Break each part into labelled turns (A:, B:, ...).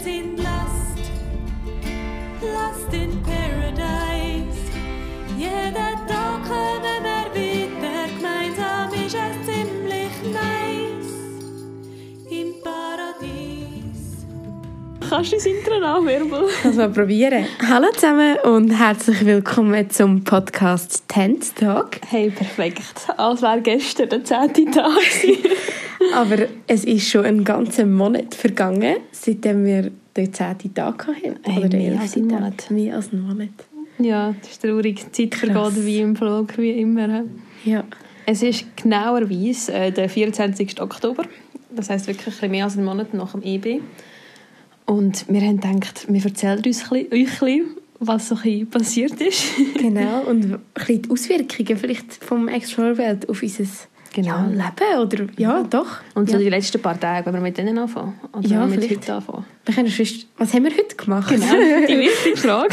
A: sind Lost in Paradise. Jeder Tag kommen wir weiter, gemeinsam ist es ziemlich nice. Im Paradies.
B: Kannst du das Intro nachwirbeln?
C: Das mal probieren. Hallo zusammen und herzlich willkommen zum Podcast Tent Talk.
B: Hey, perfekt. Als wäre gestern der 10. Tag gewesen.
C: Aber es ist schon einen ganzen Monat vergangen, seitdem wir den 10. Tag hatten.
B: Hey,
C: oder den
B: mehr als
C: 11.
B: einen
C: Tag.
B: Monat.
C: Mehr als einen Monat.
B: Ja, das ist traurig. Die Zeit vergeht wie im Flug, wie immer.
C: Ja.
B: Es ist genauerweise der 24. Oktober. Das heisst wirklich ein bisschen mehr als einen Monat nach dem EB. Und wir haben gedacht, wir erzählen euch ein bisschen, was so ein bisschen passiert ist.
C: Genau, und ein bisschen die Auswirkungen vielleicht vom Explore-Welt auf unser Leben. Oder, ja, doch.
B: Und so
C: ja.
B: Die letzten paar Tage, wenn wir mit denen anfangen. Oder
C: Ja,
B: mit
C: vielleicht.
B: heute anfangen.
C: Wir können was haben wir heute gemacht?
B: Genau, die wichtige Frage.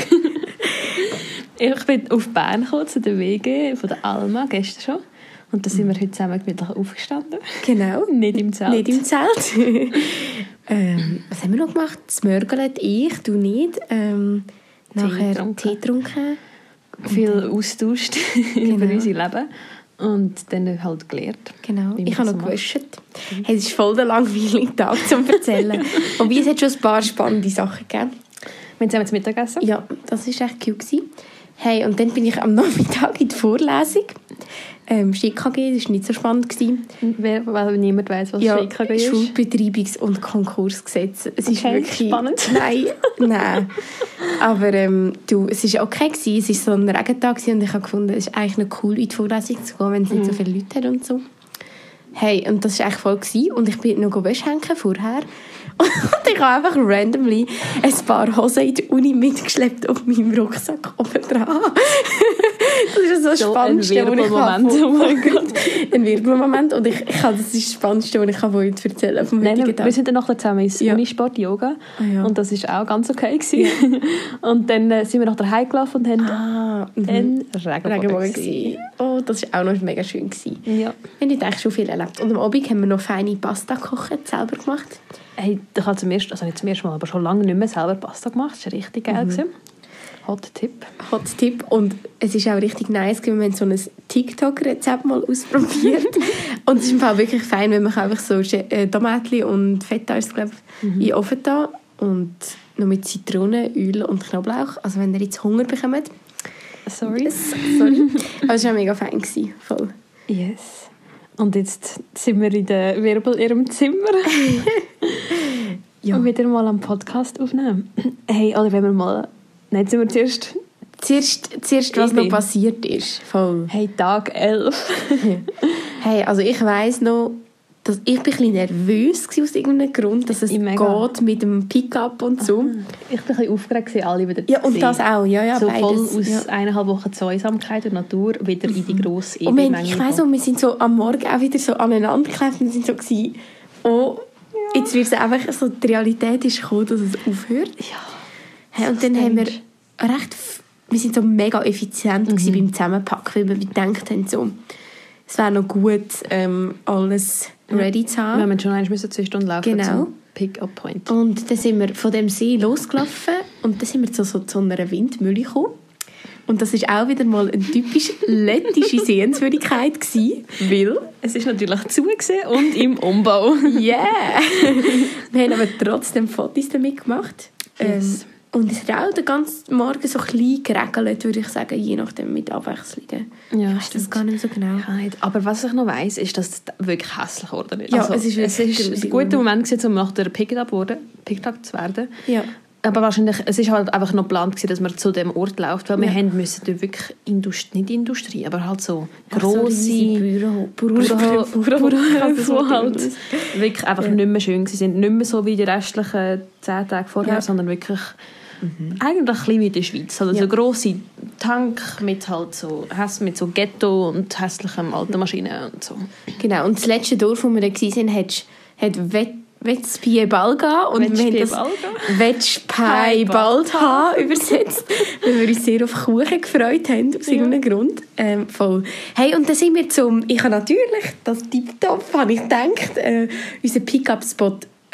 B: Ich bin auf Bern gekommen, zu der WG von der Alma, gestern schon. Und da sind wir heute zusammen gemütlich aufgestanden.
C: Genau.
B: Nicht im Zelt.
C: Nicht im Zelt. Was haben wir noch gemacht? Das Mörglet, ich, du nicht. Nachher Tee getrunken.
B: Viel austauscht über unser Leben. Und dann halt gelernt.
C: Genau.
B: Wie man
C: Ich habe
B: das
C: noch
B: so
C: gewusst. Hey, es ist voll der langweilige Tag zum Erzählen. Wobei es hat schon ein paar spannende Sachen gegeben.
B: Wir haben zusammen zu Mittag gegessen.
C: Ja, das war echt cute. Hey, und dann bin ich am Nachmittag in die Vorlesung. SchKG, das war nicht so spannend.
B: Weil niemand weiss, was SchKG ist.
C: Schuldbetreibungs- und Konkursgesetz. Es ist wirklich
B: spannend.
C: Nein. Aber es war okay gewesen. Es war so ein Regentag und ich habe gefunden, es ist eigentlich noch cool, in die Vorlesung zu gehen, wenn es nicht so viele Leute hat und so. Hey, und das war echt voll gewesen. Und ich bin noch Wäsche hängen vorher. Und ich habe einfach randomly ein paar Hosen in die Uni mitgeschleppt auf meinem Rucksack oben dran. Das ist so das Spannendste,
B: ein Wirbelmoment. Oh mein Gott.
C: Ein Wirbelmoment. Und das ist das Spannendste, was ich euch erzählen kann vom heutigen Tag.
B: Wir sind dann nachher zusammen ins Unisport Yoga.
C: Ja.
B: Und das war auch ganz okay gewesen. Ja. Und dann sind wir nachher heimgelaufen und haben einen Regenbogen gesehen.
C: Oh, das war auch noch mega schön gewesen.
B: Ja.
C: Wir haben eigentlich schon viel erlebt. Und am Abend haben wir noch feine Pasta gekocht, selber gemacht.
B: Hey, ich habe nicht zum ersten Mal, aber schon lange nicht mehr selber Pasta gemacht. Das war richtig geil. Hot Tipp. Und es ist auch richtig nice, wir haben so ein TikTok-Rezept mal ausprobiert. Und es ist im Fall wirklich fein, wenn man einfach so Tomaten und Feta in den Ofen da und noch mit Zitrone, Öl und Knoblauch. Also wenn ihr jetzt Hunger bekommt. Sorry.
C: Aber es war mega fein. Voll.
B: Yes. Und jetzt sind wir in der Wirbel in ihrem Zimmer. Und wieder mal am Podcast aufnehmen. Hey, oder wenn wir mal... Nein, sind wir
C: Zuerst was noch passiert ist. Voll.
B: Hey, Tag 11.
C: Hey, also ich weiss noch, dass ich ein bisschen nervös war aus irgendeinem Grund, dass es geht mit dem Pick-up und so.
B: Ich war ein bisschen aufgeregt, alle wieder zu
C: sehen. Ja, und das auch. Ja,
B: so
C: beides.
B: Voll aus 1,5 Wochen Zweisamkeit und Natur wieder in die grosse
C: EB-Menge. Ich weiss noch, wir sind so am Morgen auch wieder so aneinander geklebt und sind so gewesen, jetzt wird es einfach so, die Realität ist gekommen, dass es aufhört. Ja. Hey, und dann haben wir sind so mega effizient beim Zusammenpacken, weil wir gedacht haben, so, es wäre noch gut, alles ready zu haben.
B: Wir mussten schon 2 Stunden laufen zum Pick-up-Point.
C: Und dann sind wir von dem See losgelaufen und dann sind wir zu einer Windmühle gekommen. Und das war auch wieder mal eine typisch lettische Sehenswürdigkeit gewesen, weil
B: es ist natürlich zu und im Umbau.
C: Yeah! Wir haben aber trotzdem Fotos damit gemacht. Yes. Und es hat auch den ganzen Morgen so klein geregelt, würde ich sagen, je nachdem mit Abwechslungen. Ja, ich weiß das gar nicht so genau.
B: Aber was ich noch weiss, ist, dass es wirklich hässlich geworden ist.
C: Ja,
B: also, es ist ein guter Moment, um nach der Pick-up zu werden. Ja. Aber wahrscheinlich, es ist halt einfach noch geplant, dass man zu dem Ort läuft, weil wir müssen dort wirklich nicht Industrie, aber halt so grosse Bauernhöfe, die halt wirklich einfach nicht mehr schön sind. Nicht mehr so wie die restlichen 10 Tage vorher, sondern wirklich eigentlich ein bisschen wie in der Schweiz. Also so grosse Tank mit halt so Ghetto und hässlichen alten Maschinen und so.
C: Genau, und das letzte Dorf, wo wir da waren, hat Vetspie Balga und wir haben das Vetspie Balta übersetzt, weil wir uns sehr auf Kuchen gefreut haben, aus irgendeinem Grund. Voll. Hey, und dann sind wir ich habe natürlich, das Tipptopp, habe ich gedacht, unseren Pick-up-Spot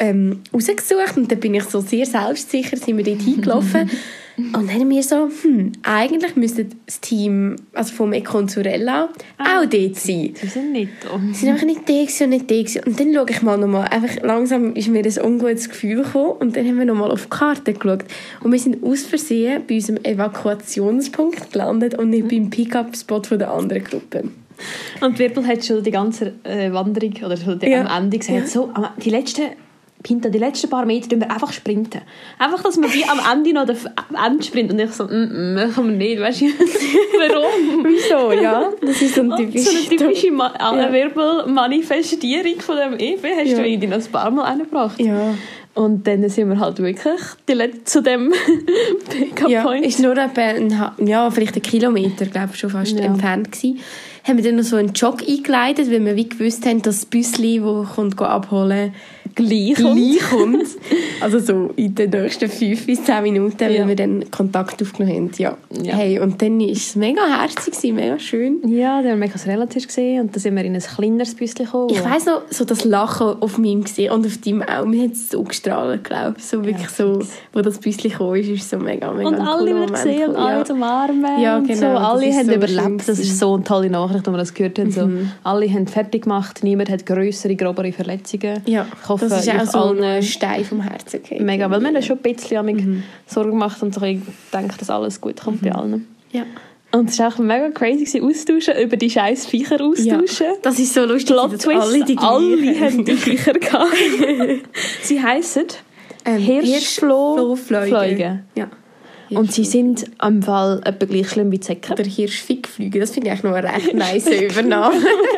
C: rausgesucht und dann bin ich so sehr selbstsicher, sind wir dort hingelaufen. Und dann haben wir so, eigentlich müsste das Team also vom Econzurella auch dort sein.
B: Sie sind nicht da.
C: Sie sind einfach nicht da und nicht da gewesen. Und dann schaue ich mal nochmal, einfach langsam ist mir ein ungutes Gefühl gekommen und dann haben wir nochmal auf die Karte geschaut. Und wir sind aus Versehen bei unserem Evakuationspunkt gelandet und nicht beim Pick-up-Spot der anderen Gruppe.
B: Und Wirbel hat schon die ganze Wanderung oder so am Ende gesagt, so, die letzten paar Meter tun wir einfach sprinten. Einfach, dass wir wie am Ende noch am Ende sprinten. Und ich so, machen wir nicht, weißt du? Warum?
C: Wieso, ja? Das ist so eine
B: typische Wirbel-Manifestierung von dem EP. Hast du irgendwie noch ein paar Mal reingebracht.
C: Ja.
B: Und dann sind wir halt wirklich zu dem Pick-up-Point.
C: Ja, ist nur etwa vielleicht 1 Kilometer, glaube ich, schon fast entfernt gewesen. Haben wir dann noch so einen Jog eingeleitet, weil wir wie gewusst haben, dass das Büsschen, das abholen gleich kommt. Also so in den nächsten 5 bis 10 Minuten, weil wir dann Kontakt aufgenommen haben. Ja. Hey, und dann war es mega herzig, mega schön.
B: Ja, dann haben wir mega relatisch gesehen und dann sind wir in ein kleineres Büsschen gekommen.
C: Ich weiss noch, so das Lachen auf meinem Gesicht und auf deinem auch. Wir haben es so gestrahlt, glaube ich. So wirklich so, wo das Büsschen kam, ist so mega
B: und alle haben gesehen und alle zum Armen.
C: Ja, genau.
B: So, alle haben so überlebt. Das ist so eine tolle Nachricht, als wir das gehört haben. So, alle haben fertig gemacht, niemand hat grössere, grobere Verletzungen.
C: Ja,
B: ich hoffe,
C: das ist auch so ein Stein vom Herzen. Okay.
B: Mega, weil wir haben schon ein bisschen Sorgen gemacht und so, ich denke, dass alles gut kommt bei allen.
C: Ja.
B: Und es war auch mega crazy, austauschen, über die scheiß Viecher austauschen.
C: Ja, das ist so lustig, dass alle die
B: haben die Viecher gehabt. Sie heissen Hirschflohfliegen.
C: Ja.
B: Und sie sind am Fall etwa gleich schlimm wie Zecken.
C: Oder Hirschfickflüge, das finde ich eigentlich noch eine recht nice Übernahme.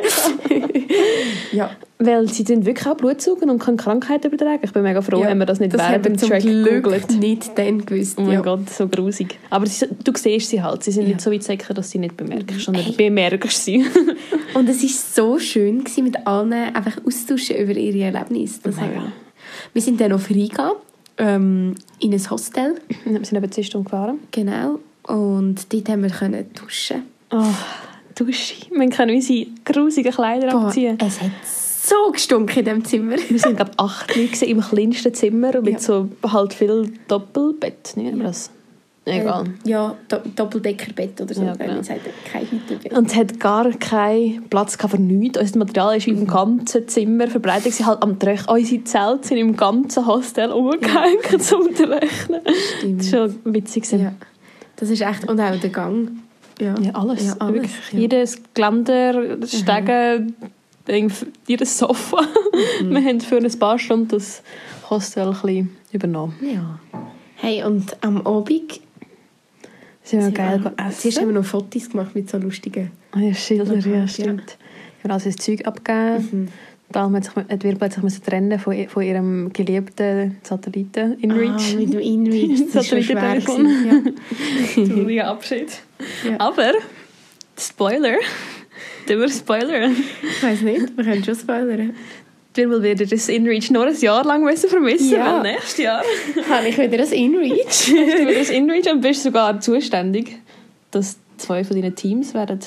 B: Ja. Weil sie sind wirklich auch Blutsaugen und können Krankheiten übertragen. Ich bin mega froh, haben wir das nicht während dem Track gegoogelt.
C: Nicht dann gewusst.
B: Oh mein Gott, so grusig. Aber du siehst sie halt. Sie sind nicht so weit Zecken, dass sie nicht bemerkst, sondern bemerkst sie.
C: Und es war so schön, mit allen einfach austauschen über ihre Erlebnisse. Wir sind dann auf Riga. In ein Hostel.
B: Wir sind eben 10 Stunden gefahren.
C: Genau. Und dort haben wir duschen.
B: Oh, Dusche. Wir können unsere grusigen Kleider abziehen.
C: Es hat so gestunken in diesem Zimmer.
B: Wir sind, glaube ich, 8 Leute im kleinsten Zimmer mit so halt viel Doppelbett. Nicht das? Egal.
C: Doppeldeckerbett oder so.
B: Ja, genau.
C: Kein Hüttenbett.
B: Und es hat gar keinen Platz für nichts. Unser Material ist im ganzen Zimmer verbreitet. Sie halt am Tröch. Unsere Zelte sind im ganzen Hostel umgehängt zum Tröchnen. Das war schon witzig.
C: Ja. Das ist echt... Und auch der Gang.
B: Ja, alles. Ja, alles. Ja. Jedes Geländer, Stege, jedes Sofa. Wir haben für ein paar Stunden das Hostel ein bisschen übernommen.
C: Ja. Hey, und am Abend...
B: Das ist ja geil.
C: Zuerst haben wir noch Fotos gemacht mit so lustigen...
B: Schilder, ja, stimmt. Wir haben also das Zeug abgegeben. Darum hat Wirbel sich trennen von ihrem geliebten Satelliten InReach.
C: Mit dem InReach, das war schwer.
B: Trauriger Abschied. Ja. Aber, Spoiler.
C: Ich weiss nicht, wir können schon spoilern.
B: Wirbel wird das InReach noch ein Jahr lang vermissen, weil nächstes Jahr
C: habe ich wieder ein InReach.
B: Hast du wieder ein InReach und bist sogar zuständig, dass 2 von deinen Teams werden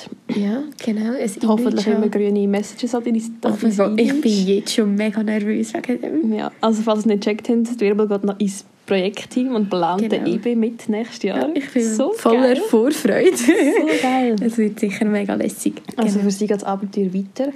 B: hoffentlich immer grüne Messages an deine
C: Ich bin jetzt schon mega nervös wegen dem.
B: Ja, also falls ihr es nicht gecheckt habt, Wirbel geht noch ins Projektteam und plant den EB mit nächstes Jahr.
C: Ja, ich bin so voller Vorfreude.
B: So geil.
C: Es wird sicher mega lässig.
B: Also für sie geht das Abenteuer weiter.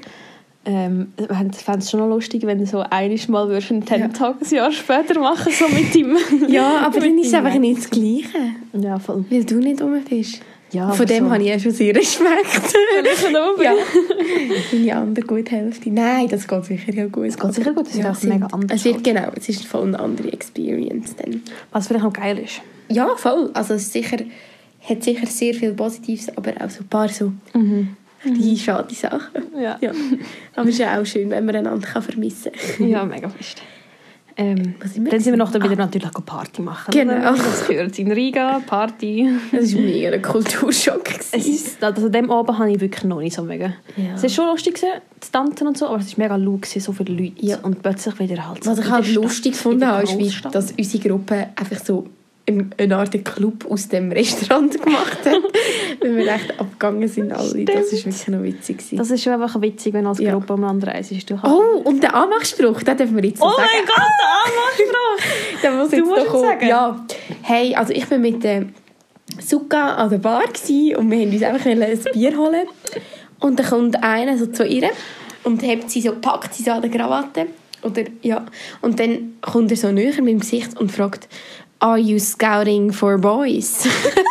B: Ich fände es schon noch lustig, wenn du so einiges Mal einen TED-Talk ein Jahr später machen so mit ihm.
C: Ja, aber dann ist es einfach nicht das Gleiche.
B: Ja, voll.
C: Weil du nicht rum bist.
B: Ja,
C: von dem habe ich ja schon sehr Respekt.
B: Wenn ich nicht rum bin.
C: Ja. Meine andere gute Hälfte. Nein, das geht sicher ja gut.
B: Es geht sicher gut, das ist auch mega anders.
C: Es ist voll eine andere Experience dann.
B: Was vielleicht auch geil ist.
C: Ja, voll. Also es hat sicher sehr viel Positives, aber auch so ein paar so die schade Sachen.
B: Ja.
C: Aber es ist ja auch schön, wenn man einander vermissen kann.
B: Ja, mega fest. Dann sind wir noch wieder natürlich Party machen.
C: Genau.
B: Das gehört in Riga, Party.
C: Das war mega ein Kulturschock.
B: Also dem Abend habe ich wirklich noch nicht so mega.
C: Ja.
B: Es war schon lustig, zu tanzen und so, aber es war mega laut, so viele Leute. Ja. Und plötzlich wieder halt...
C: Was ich halt lustig gefunden habe, ist, dass unsere Gruppe einfach so eine Art Club aus dem Restaurant gemacht hat, weil wir echt abgegangen sind alle.
B: Stimmt.
C: Das war wirklich noch witzig.
B: Das ist schon einfach witzig, wenn als Gruppe umeinander reist.
C: Oh, und der Anmachspruch, den dürfen wir jetzt noch sagen.
B: Mein Gott, der Anmachspruch!
C: Den muss
B: Du
C: jetzt
B: musst
C: noch kommen.
B: sagen.
C: Ja. Hey, also ich bin mit Suka an der Bar gsi und wir wollten uns einfach ein Bier holen. Und dann kommt einer so zu ihr und packt sie so an der Krawatte. Oder, ja. Und dann kommt er so näher mit dem Gesicht und fragt, «Are you scouting for boys?»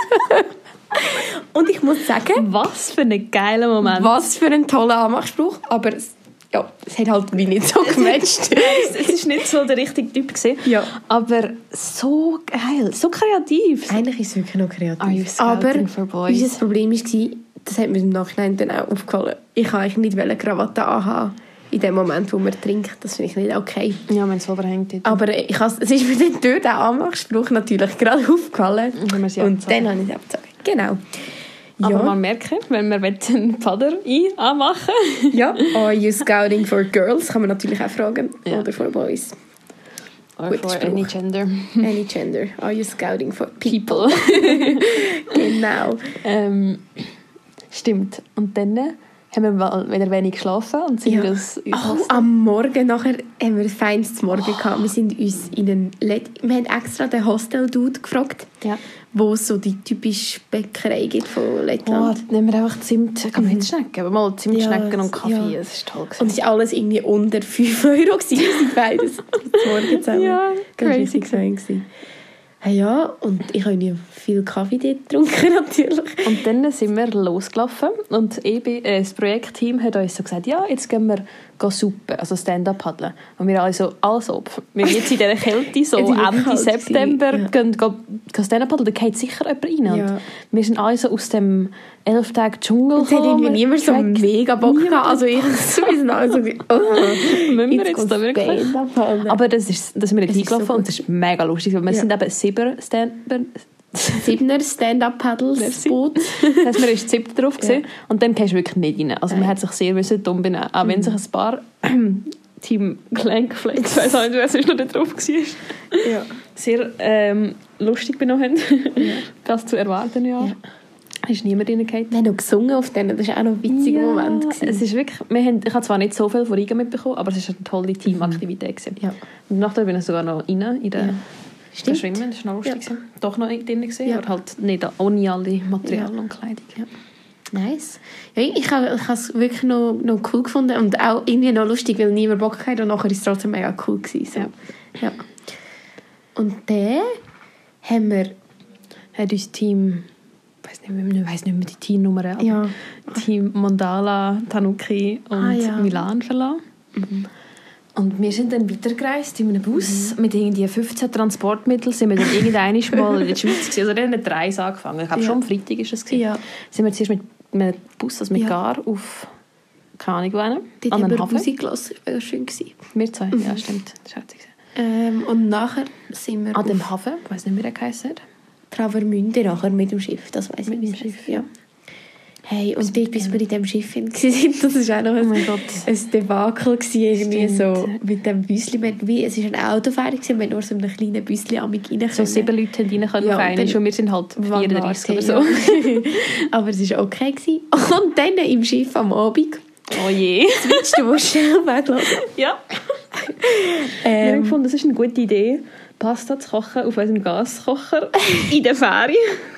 C: Und ich muss sagen...
B: Was für ein geiler Moment.
C: Was für ein toller Anmachspruch. Aber es hat halt wie nicht so gematcht.
B: Es war nicht so der richtige Typ gewesen,
C: Ja.
B: aber so geil, so kreativ.
C: Eigentlich ist es wirklich noch kreativ.
B: Are you scouting for boys?
C: Unser Problem war, das hat mir im Nachhinein dann auch aufgefallen, ich wollte eigentlich nicht Krawatte anhaben in dem Moment, wo man trinkt. Das finde ich nicht okay.
B: Ja, wenn es überhängt.
C: Aber es ist mir dann durch den Anmachspruch natürlich gerade aufgefallen.
B: Und dann
C: habe ich es abgezogen. Genau.
B: Aber
C: Ja.
B: man merkt, wenn wir einen Vater anmachen
C: Ja, «Are you scouting for girls?» kann man natürlich auch fragen.
B: Ja.
C: Oder «for boys?»
B: Or
C: Guter
B: for
C: Spruch.
B: any gender.
C: Any gender. «Are you scouting for people?»
B: People.
C: Genau.
B: Stimmt. Und dann haben wir mal wieder wenig geschlafen und sind uns
C: Am Morgen nachher haben wir ein feines Morgen gehabt. Wir sind uns wir haben extra den Hostel-Dude gefragt,
B: Ja.
C: wo es so die typische Bäckerei gibt von
B: Oh,
C: Lettland.
B: dann nehmen wir einfach Zimtschnecken. Aber mal Zimtschnecken und Kaffee.
C: Ja.
B: Das war toll.
C: Und es war alles irgendwie unter 5 € gewesen. Wir sind beides zum Morgen zusammen.
B: Ja, crazy.
C: gewesen. Ja, und ich habe nie viel Kaffee dort getrunken, natürlich.
B: Und dann sind wir losgelaufen und das Projektteam hat uns so gesagt, ja, jetzt gehen wir suppen, also Stand-up paddeln. Und wir alle so, als ob wir jetzt in dieser Kälte, so
C: Es war
B: Ende
C: kalt
B: September,
C: gewesen,
B: gehen Stand-up paddeln, da geht sicher jemand rein.
C: Ja.
B: Und wir sind alle so aus dem 11 Tage Dschungel
C: Und es hat irgendwie niemand so
B: Track.
C: mega Bock gehabt. Also wir sind alle so,
B: Müssen wir jetzt da wirklich?
C: Stand-up paddeln.
B: Aber das sind wir nicht
C: Es ist so
B: eingelaufen und das ist mega lustig, weil wir sind eben 7
C: 7er Stand-up-Paddles-Boot.
B: Das heißt, man war 7 drauf gewesen, und dann gehst du wirklich nicht rein. Also man hat sich sehr dumm benehmen. Auch wenn sich ein paar Team Gelenkflex, ich weiß auch nicht, wer sonst noch da drauf war,
C: Ja.
B: sehr lustig benommen haben. Das zu erwarten, ja. Ist niemand reingegangen.
C: Wir haben noch gesungen auf denen, das war auch noch ein witziger Moment.
B: Es ist wirklich, ich habe zwar nicht so viel von Riga mitbekommen, aber es war eine tolle Teamaktivität gewesen.
C: Ja.
B: Und nachher bin ich sogar noch rein in der
C: Stimmt.
B: Schwimmen, das war noch lustig. Ja. Doch noch drin gewesen,
C: Ja.
B: aber halt nicht ohne alle Material und Kleidung.
C: Ja. Nice. Ja, ich habe es wirklich noch cool gefunden und auch irgendwie noch lustig, weil niemand Bock hatte und nachher war es trotzdem mega cool gewesen. So. Ja. Und dann haben wir...
B: Hat uns Team... Ich weiss nicht mehr die Teamnummern, aber
C: Ja.
B: Team Mandala, Tanuki und
C: ja.
B: Milan verlassen. Und wir sind dann weitergereist in einem Bus mit irgendwie 15 Transportmitteln. Sind wir dann irgendwann mal in der Schweiz gewesen. Also dann haben 3 angefangen. Ich glaube, schon am Freitag war es.
C: Ja.
B: Sind wir zuerst mit einem Bus, also mit Gar, auf keine Ahnung wohin,
C: Dort
B: an
C: haben
B: den
C: wir
B: Hafen.
C: Musik gelassen, das war schön.
B: Wir 2, ja stimmt. Das war herzig.
C: Und nachher sind wir
B: An dem Hafen, ich weiss nicht, wie der geheißen hat.
C: Travemünde nachher mit dem Schiff, das weiss ich
B: Mit dem
C: nicht.
B: Schiff,
C: Ja. Hey, und dort, bis wir in diesem Schiff waren, das war auch noch
B: Oh mein Gott.
C: ein Debakel gewesen, irgendwie
B: Stimmt.
C: so mit dem Büsschen. Es war eine Autofahrt, wir haben nur so in einem kleinen Büsschen rein können.
B: So 7 Leute haben rein können
C: Ja,
B: auf einen
C: dann-
B: und wir sind halt 34 oder so.
C: Ja. Aber es war okay gewesen. Und dann im Schiff am Abend,
B: Oh je.
C: willst du mal schnell weglassen?
B: Ja. Wir haben gefunden, das ist eine gute Idee, Pasta zu kochen auf unserem Gaskocher in der Fähre.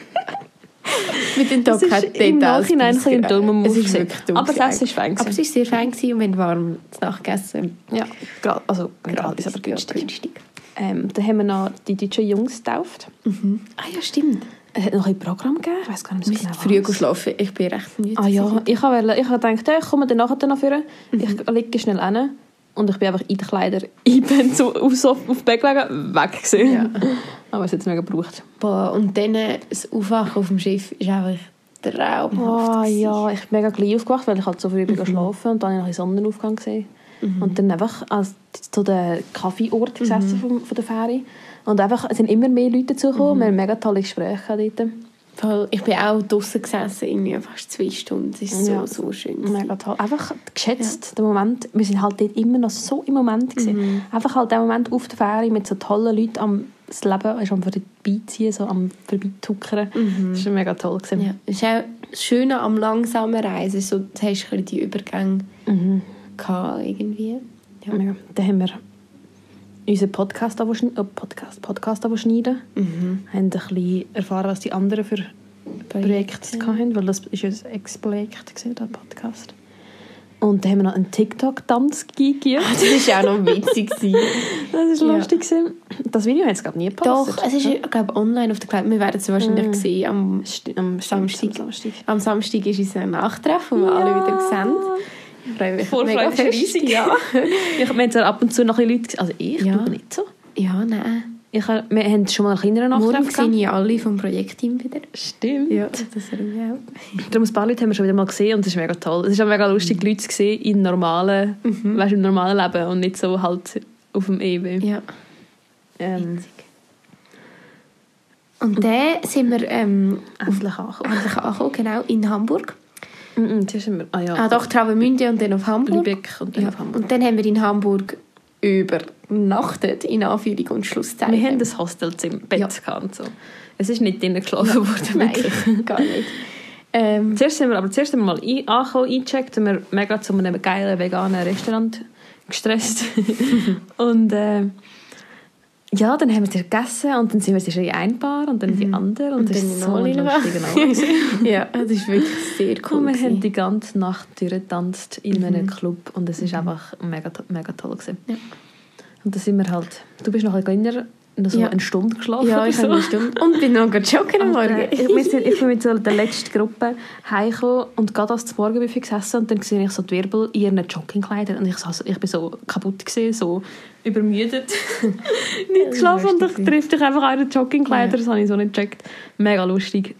C: Mit den
B: Das ist
C: Details.
B: im Nachhinein ein bisschen ein dummer Move
C: Es ist
B: gewesen.
C: wirklich dumm
B: Aber das
C: gewesen.
B: Essen war fein
C: Aber es
B: gewesen.
C: war sehr fein gewesen und wir haben warm zu Nacht gegessen.
B: Ja, also gratis, aber günstig.
C: günstig.
B: Dann haben wir noch die deutschen Jungs getauft.
C: Ah ja, stimmt.
B: Es hat noch ein Programm gegeben, ich weiß gar nicht
C: Wir
B: so
C: sind
B: genau
C: früh geschlafen. Ich bin recht müde.
B: Ah ja, ich habe gedacht, ich komme dann nachher noch vor. Ich liege schnell hin. Und ich bin einfach in den Kleidern eingepennt, so auf den Bett gelegen, weg gewesen.
C: Ja.
B: Aber es hat es mega gebraucht.
C: Boah, und dann das Aufwachen auf dem Schiff ist einfach traumhaft.
B: Oh ja, ich bin mega gleich aufgewacht, weil ich halt so früh geschlafen und dann habe ich einen Sonnenaufgang gesehen. Und dann einfach zu den Kaffeeort gesessen von der Fähre. Und einfach, es sind immer mehr Leute dazugekommen. Wir haben mega tolle Gespräche dort.
C: Voll. Ich bin auch draußen gesessen, irgendwie fast 2 Stunden. Es ist so schön.
B: Mega toll. Einfach geschätzt, der Moment. Wir sind halt dort immer noch so im Moment gewesen. Einfach halt der Moment auf der Fähre mit so tollen Leuten am das Leben ist am Vorbeiziehen, so am Vorbeituckern. Das war mega toll.
C: Ja. Es ist auch das Schöne am langsamen Reisen, so, du hast die Übergänge gehabt, irgendwie.
B: Ja. Mega. Dann haben wir unseren Podcast schneiden. Haben ein bisschen erfahren, was die anderen für Projekte hatten, weil das ist ein Ex-Projekt, der Podcast. Und dann haben wir noch einen TikTok-Tanz gegeben.
C: Das war auch noch witzig.
B: Das war lustig. Das Video hat es glaube nie gepasst.
C: Doch, es ist glaube online auf der Kleid. Wir werden es wahrscheinlich sehen am Samstag. Am Samstag ist unser Nachtreffen, wo wir alle wieder sehen. Ich freue mich mega fest. Ja.
B: Wir haben jetzt ab und zu noch ein bisschen Leute, also ich glaube nicht so.
C: Ja, nein.
B: Wir haben schon mal einen kleineren Nachtreffen
C: gehabt. Morgen sehen alle vom Projektteam wieder.
B: Stimmt.
C: Ja, das freue ich auch.
B: Darum ein paar Leute haben wir schon wieder mal gesehen und das ist mega toll. Es ist auch mega lustig, Leute zu sehen im normalen Leben und nicht so halt auf dem EB.
C: Ja. Und dann sind wir
B: endlich
C: angekommen, genau, in Hamburg.
B: Sind wir,
C: doch, Travemünde und dann auf Hamburg.
B: Lübeck und dann auf Hamburg.
C: Und dann haben wir in Hamburg übernachtet, in Anführungs- und Schlusszeichen.
B: Wir haben ein Hostelzimmer-Bett gehabt. So. Es ist nicht drinnen geschlafen worden.
C: Nein, gar nicht.
B: Zuerst haben wir mal eingecheckt und wir mega zu einem geilen veganen Restaurant gestresst. Und ja, dann haben wir gegessen und dann sind wir in ein Paar und dann die andere und das ist so lustig.
C: Ja, das ist wirklich sehr cool.
B: Und wir haben die ganze Nacht durchgetanzt in einem Club und es ist einfach mega, mega toll gewesen. Ja. Und dann sind wir halt, du bist noch ein kleiner, noch so eine Stunde geschlafen.
C: Ja, ich habe eine Stunde und bin noch joggen am Morgen.
B: Ich bin mit so der letzten Gruppe heimgekommen und gerade als das Morgenbuffet gesessen und dann sehe ich so die Wirbel in ihren Joggingkleidern und ich bin so kaputt gewesen, so übermüdet. Nicht geschlafen und ich treffe dich einfach an den Joggingkleidern, das habe ich so nicht gecheckt. Mega lustig.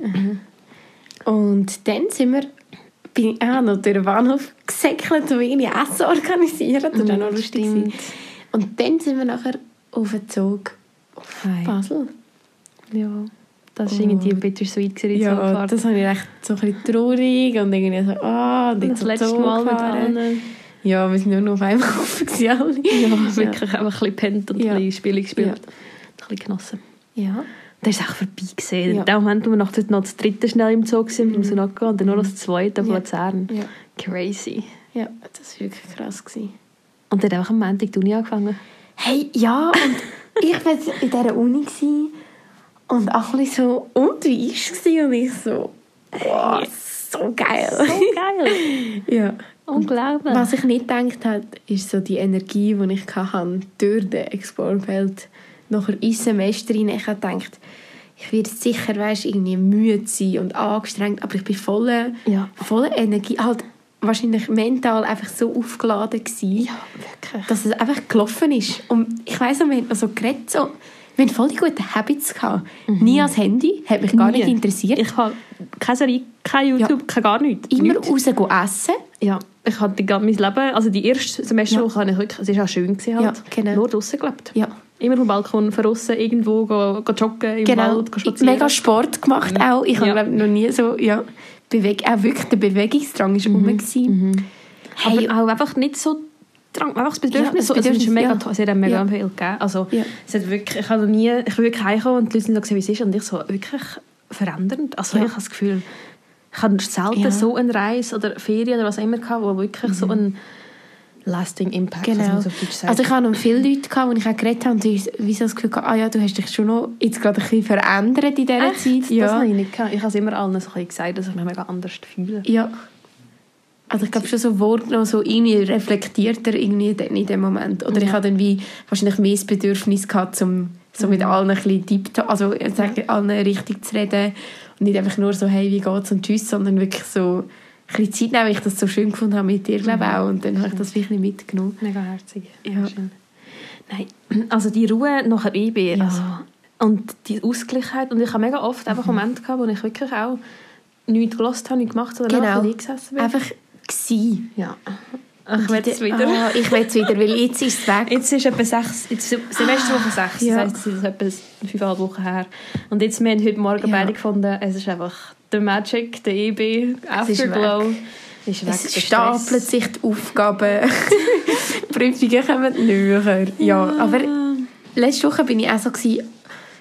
C: Und dann bin ich auch noch durch den Bahnhof gesäckelt und irgendwie Essen organisieren. Das war auch noch lustig. Und dann sind wir nachher auf den Zug auf Basel.
B: Ja, das war irgendwie bittersweet.
C: Ja, das habe ich echt so ein bisschen traurig und irgendwie so, und
B: das letzte Mal mit allen.
C: Ja, wir sind nur noch auf einmal offen gewesen, alle.
B: Ja, wirklich einfach ein bisschen gepennt und ein bisschen Spiele gespielt. Ein bisschen genossen.
C: Ja.
B: Das ist echt vorbei gewesen. In dem Moment, wo wir noch das dritte schnell im Zug sind, mit dem Sunaka und dann nur noch das zweite auf Luzern. Ja. Crazy.
C: Ja, das war wirklich krass gewesen.
B: Und dann einfach am Montag die Uni angefangen.
C: Hey, ja, und ich war in dieser Uni gewesen und auch ein bisschen so, und wie war es? Und ich so, wow, so geil.
B: So geil.
C: Ja.
B: Unglaublich.
C: Was ich nicht gedacht habe, ist so die Energie, die ich hatte durch den Explore-Feld nachher ins Semester rein. Ich habe gedacht, ich werde sicher irgendwie müde sein und angestrengt, aber ich bin voller Energie, halt wahrscheinlich mental einfach so aufgeladen gewesen, dass es einfach gelaufen ist. Und ich weiss noch, wir haben so geredet, so, wir haben voll die guten Habits gehabt. Nie ans Handy, hat mich gar nicht interessiert.
B: Ich habe keine Serie, kein YouTube, gar nichts.
C: Immer raus essen.
B: Ja, ich hatte mein Leben, also die erste Semesterwoche, habe ich wirklich, es war auch schön gewesen, halt.
C: Genau.
B: Nur draussen gelebt.
C: Ja.
B: Immer vom Balkon draussen irgendwo joggen, im Wald spazieren.
C: Mega Sport gemacht auch. Ich habe noch nie so, auch wirklich der Bewegungsdrang war rum.
B: Hey, aber auch einfach nicht so Drang, einfach das Bedürfnis. Es ist mega toll. Es hat mega viel gegeben. Also, es hat wirklich, ich bin wirklich heimgekommen und die Leute haben gesehen, wie es ist. Und ich so, wirklich verändernd. Also ich habe das Gefühl, ich habe selten so eine Reise oder Ferien oder was immer gehabt, wo wirklich so einen lasting Impact,
C: genau.
B: was man so auf Deutsch sagt.
C: Also ich habe noch viele Leute gehabt, die ich auch geredet habe und die wie so das Gefühl gehabt, du hast dich schon noch jetzt gerade ein bisschen verändert in dieser Zeit.
B: Ja. Das habe ich nicht gehabt. Ich habe es immer allen so gesagt, dass ich mich mega anders fühle.
C: Ja. Also ich glaube schon so Worte so irgendwie reflektierter irgendwie in dem Moment. Oder ich habe dann wie wahrscheinlich mehr das Bedürfnis gehabt, um so mit allen ein bisschen allen richtig zu reden und nicht einfach nur so, hey, wie geht's und tschüss, sondern wirklich so ein bisschen Zeit nehmen, weil ich das so schön gefunden habe mit dir, glaube auch. Und dann habe ich das wirklich mitgenommen.
B: Mega herzig. Ja. Schön. Nein, also die Ruhe nach dem EB also, und die Ausgleichheit. Und ich habe mega oft einfach Momente gehabt, wo ich wirklich auch nichts gehört habe, nichts gemacht habe,
C: genau.
B: gesessen bin.
C: Einfach gsi.
B: Ja. Ich will es wieder.
C: Ich will es wieder, weil jetzt ist es weg.
B: Jetzt ist etwa 6, Semesterwoche 6, das heisst, es ist etwa 5,5 Wochen her. Und jetzt, wir haben heute Morgen beide gefunden, es ist einfach der Magic, der EB, Afterglow.
C: Es stapeln sich die Aufgaben. Die Prüfungen kommen näher. Ja, aber letzte Woche war ich auch so,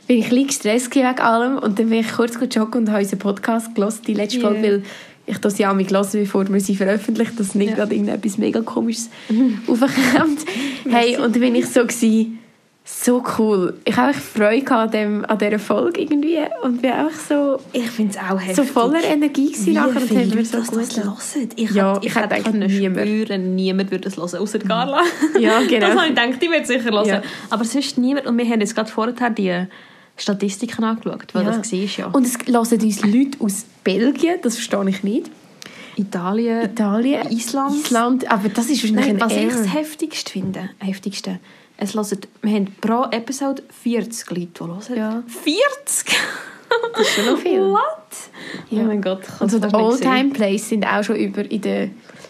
C: bin ich ein bisschen gestresst wegen allem und dann bin ich kurz joggen und habe unseren Podcast gehört, die letzte Folge, weil ich das ja auch mal gelesen, bevor wir sie veröffentlicht, dass nicht gerade irgendetwas mega Komisches aufkommt. Hey, und dann bin ich so gewesen, so cool. Ich habe Freude an dieser Folge irgendwie und bin einfach so...
B: Ich finde es auch heftig.
C: So voller Energie gewesen nachher und haben wir so
B: gut hören.
C: Ich hätte
B: niemand würde es hören, außer Carla.
C: Ja, genau.
B: Das habe ich gedacht, die wird sicher hören.
C: Ja.
B: Aber sonst niemand. Und wir haben jetzt gerade vorher die Statistiken angeschaut, weil das siehst ja.
C: Und es hören uns Leute aus Belgien, das verstehe ich nicht.
B: Italien,
C: Island. Aber das ist wahrscheinlich
B: was ich das heftigste finde, es hören, wir haben pro Episode 40 Leute, die hören.
C: Ja.
B: 40?
C: Das ist schon noch viel.
B: What?
C: Ja.
B: Oh mein Gott.
C: Und so die All-Time-Plays sind auch schon über in den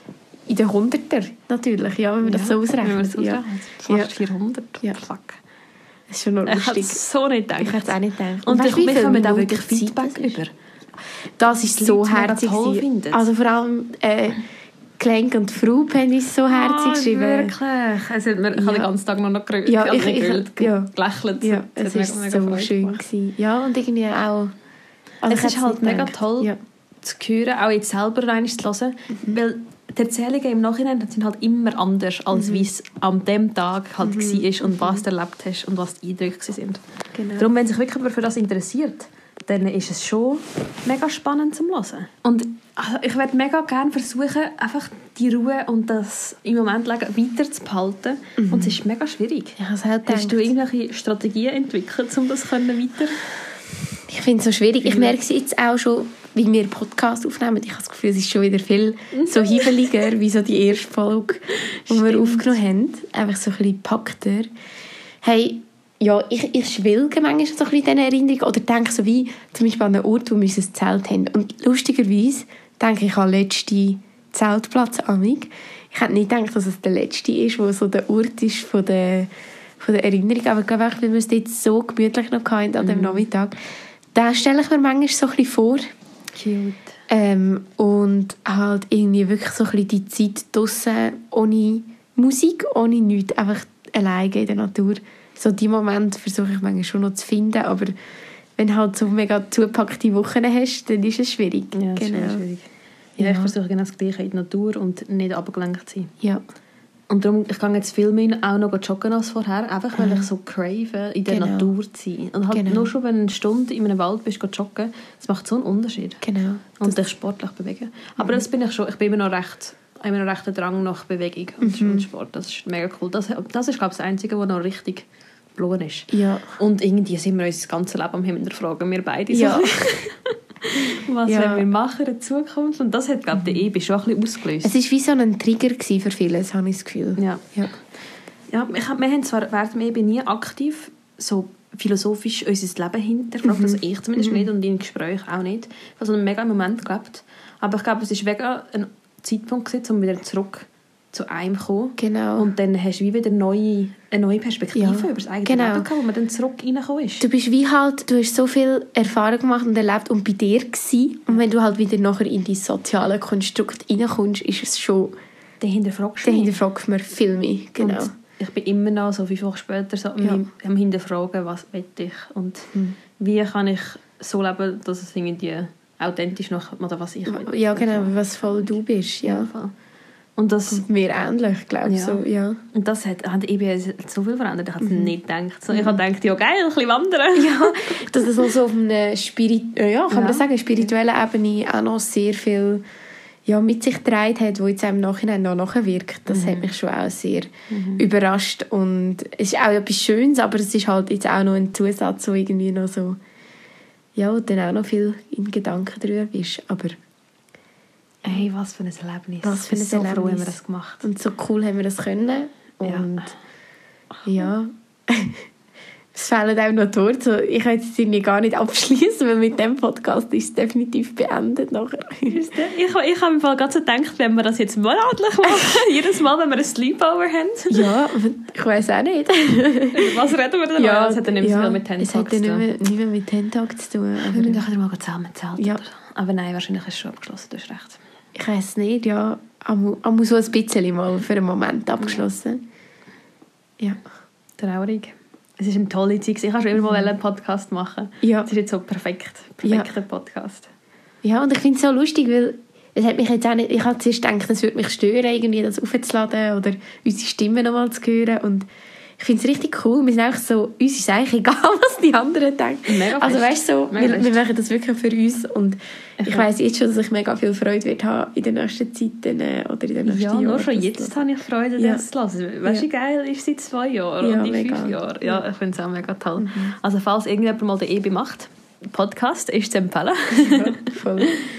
C: 100er natürlich, ja, wenn man das so ausrechnet.
B: Fast 400.
C: Ja.
B: Fuck.
C: Das ist schon noch lustig.
B: Ich hätte es so nicht gedacht.
C: Ich hätte es auch nicht gedacht.
B: Und
C: weißt,
B: wir kommen auch wirklich
C: Zeit
B: Feedback über.
C: Das ist so herzig. Also vor allem Klenk und Frau haben uns so herzig geschrieben.
B: Wirklich? Ich habe den ganzen Tag noch gelächelt.
C: Ja,
B: Ja,
C: es war so schön gewesen. Ja, und irgendwie auch...
B: Also es ist halt mega toll zu hören, auch jetzt selber rein zu hören, weil die Erzählungen im Nachhinein sind halt immer anders, als wie es an dem Tag halt war und was du erlebt hast und was die Eindrücke sind.
C: Genau.
B: Darum, wenn sich wirklich jemand für das interessiert, dann ist es schon mega spannend zum Hören. Und ich würde mega gerne versuchen, einfach die Ruhe und das im Moment weiter zu behalten. Und es ist mega schwierig. Hast du irgendwelche Strategien entwickelt, um das weiter?
C: Ich finde es so schwierig. Ich merke es jetzt auch schon, wie wir Podcast aufnehmen. Ich habe das Gefühl, es ist schon wieder viel so hibbeliger, wie so die erste Folge, die wir aufgenommen haben. Einfach so ein bisschen gepackter. Hey, ja, ich schwelge manchmal so ein bisschen in diesen Erinnerungen oder denke so wie zum Beispiel an einen Ort, wo wir ein Zelt haben. Und lustigerweise denke ich an den letzten Zeltplatz amig. Ich hätte nicht gedacht, dass es der letzte ist, wo so der Ort ist von der Erinnerung. Aber ich glaube auch, weil wir es jetzt so gemütlich noch hatten an dem Nachmittag, da stelle ich mir manchmal so ein bisschen vor.
B: Cute.
C: Und halt irgendwie wirklich so ein bisschen die Zeit draussen ohne Musik, ohne nichts, einfach alleine in der Natur. So die Momente versuche ich manchmal schon noch zu finden, aber wenn du halt so mega zugepackte Wochen hast, dann ist es schwierig.
B: Ja, das ist schwierig. Ja, ich versuche genau das Gleiche in der Natur und nicht abgelenkt zu sein.
C: Ja.
B: Und darum, ich gehe jetzt viel mehr auch noch joggen als vorher, einfach weil ich so crave, in der Natur zu sein. Und halt nur schon, wenn du eine Stunde in einem Wald bist, joggen, das macht so einen Unterschied.
C: Genau.
B: Und dich sportlich bewegen. Aber das bin ich schon, ich bin immer noch recht Drang nach Bewegung und Sport. Das ist mega cool. Das ist, glaube ich, das Einzige, was noch richtig blöd ist.
C: Ja.
B: Und irgendwie sind wir uns das ganze Leben am hinterfragen, wir beide so.
C: Ja.
B: Was wollen wir machen in Zukunft? Und das hat, glaube ich, der Ebi schon ein bisschen ausgelöst.
C: Es war wie so ein Trigger für viele, habe ich das Gefühl.
B: Ja, wir haben zwar während dem Ebi nie aktiv so philosophisch unser Leben hinterfragt, also ich zumindest nicht und in Gesprächen auch nicht. Also einen mega Moment gelebt. Aber ich glaube, es war mega ein Zeitpunkt gewesen, um wieder zurück zu einem zu kommen.
C: Genau.
B: Und dann hast du wie wieder eine neue Perspektive über das eigene Leben gehabt, wo man dann zurück reingekommen ist.
C: Du bist wie halt, du hast so viel Erfahrung gemacht und erlebt und bei dir gewesen. Und wenn du halt wieder nachher in die soziale Konstrukt reinkommst, ist es schon...
B: Dann hinterfragst man viel mehr.
C: Genau.
B: Und ich bin immer noch, so 5 Wochen später, so am Hinterfragen, was will ich und wie kann ich so leben, dass es irgendwie authentisch noch, oder was ich will.
C: Ja, genau, was voll du bist. Ja.
B: Und das
C: und mir ähnlich, glaube ich.
B: Ja.
C: So, ja.
B: Und das hat eben so viel verändert. Ich habe es nicht gedacht. So, ich habe gedacht, ja geil, ein bisschen wandern.
C: Ja, dass es also auf einer spirituellen Ebene auch noch sehr viel mit sich getragen hat, wo jetzt im Nachhinein noch nachwirkt. Das hat mich schon auch sehr überrascht. Und es ist auch etwas Schönes, aber es ist halt jetzt auch noch ein Zusatz, wo irgendwie noch so dann auch noch viel in Gedanken drüber bist. Aber
B: hey, was für ein Erlebnis.
C: Was für ein
B: so
C: Erlebnis.
B: Froh haben wir das gemacht.
C: Und so cool haben wir das können. Und es fehlen auch noch dort. So, ich kann jetzt irgendwie gar nicht abschließen, weil mit dem Podcast ist es definitiv beendet nachher.
B: Ich habe mir gerade so gedacht, wenn wir das jetzt monatlich machen, jedes Mal, wenn wir ein Sleepover haben.
C: Ja, ich weiss auch nicht.
B: Was reden wir denn?
C: Ja,
B: das hat dann nicht so viel mit Ten Tag
C: zu tun. Es hat nicht mehr mit Ten Tag zu tun.
B: Wir müssen doch mal zusammen zelten.
C: Ja.
B: Aber nein, wahrscheinlich ist es schon abgeschlossen, du hast recht.
C: Ich weiss nicht, ja. Aber so ein bisschen mal für einen Moment abgeschlossen. Ja.
B: Traurig. Es ist eine tolle Zeit. Ich wollte schon immer mal einen Podcast machen.
C: Ja.
B: Es ist jetzt so perfekter Podcast.
C: Ja, und ich finde es so lustig, weil es hat mich jetzt auch nicht, ich habe zuerst gedacht, es würde mich stören, irgendwie das aufzuladen oder unsere Stimmen nochmal zu hören. Und ich finde es richtig cool. Wir sind auch so, uns ist eigentlich egal, was die anderen denken.
B: Mega
C: also weißt du, so, wir machen das wirklich für uns. Und ich weiss jetzt schon, dass ich mega viel Freude wird haben in den nächsten Zeiten oder in den nächsten Jahren.
B: Ja, nur schon jetzt habe ich Freude, das zu hören. Weißt du, wie geil ist seit 2 Jahren und in 5 Jahren? Ja, ich finde es auch mega toll. Also falls irgendjemand mal den EBI macht, Podcast ist zu empfehlen.
C: Ja, voll.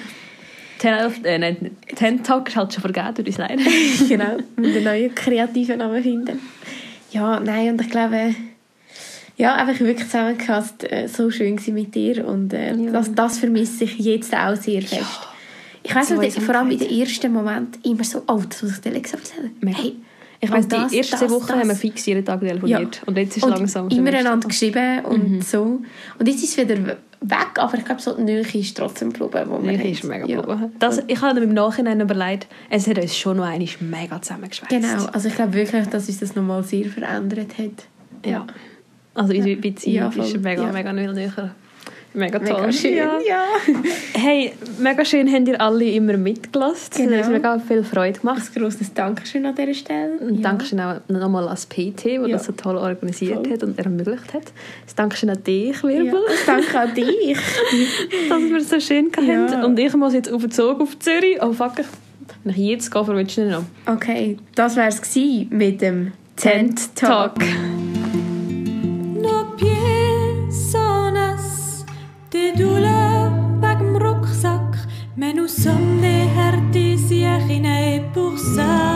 B: 10 Talk ist halt schon vergeben, tut uns leid.
C: Genau, mit einem neuen kreativen Namen finden. Ja, nein, und ich glaube, ja, einfach wirklich zusammengefasst, so schön war mit dir und das vermisse ich jetzt auch sehr fest. Ja, ich weiss nicht, vor allem in den ersten Momenten immer so, oh, das muss ich dir erzählen. Hey,
B: ich weiss, die ersten Wochen haben wir fix jeden Tag telefoniert. Ja. Und jetzt ist es langsam.
C: Immer einander geschrieben und so. Und jetzt ist es wieder weg, aber ich glaube, so die Nähe ist trotzdem geblieben.
B: Nähe ist mega geblieben. Ich habe mir im Nachhinein überlegt, es hat uns schon noch einmal mega zusammengeschweißt.
C: Genau, also ich glaube wirklich, dass uns das nochmal sehr verändert hat.
B: Ja. Also unsere Beziehung ist mega näher. Mega toll.
C: Mega schön, ja.
B: Hey, mega schön habt ihr alle immer mitgelassen.
C: Genau.
B: Das hat mega viel Freude gemacht.
C: Ein grosses Dankeschön an dieser Stelle.
B: Und Dankeschön auch nochmal an das PT, das das so toll organisiert hat und ermöglicht hat. Das Dankeschön an dich, Wirbel.
C: Ja, danke an dich.
B: Dass wir es so schön hatten. Und ich muss jetzt auf den Zug auf Zürich. Oh fuck, wenn ich jetzt gehe, verwünsche ich noch.
C: Okay, das war es mit dem Tent Talk.
A: Des douleurs wegen dem Rucksack, mais nous sommes des Härte, sie hinein pour ça.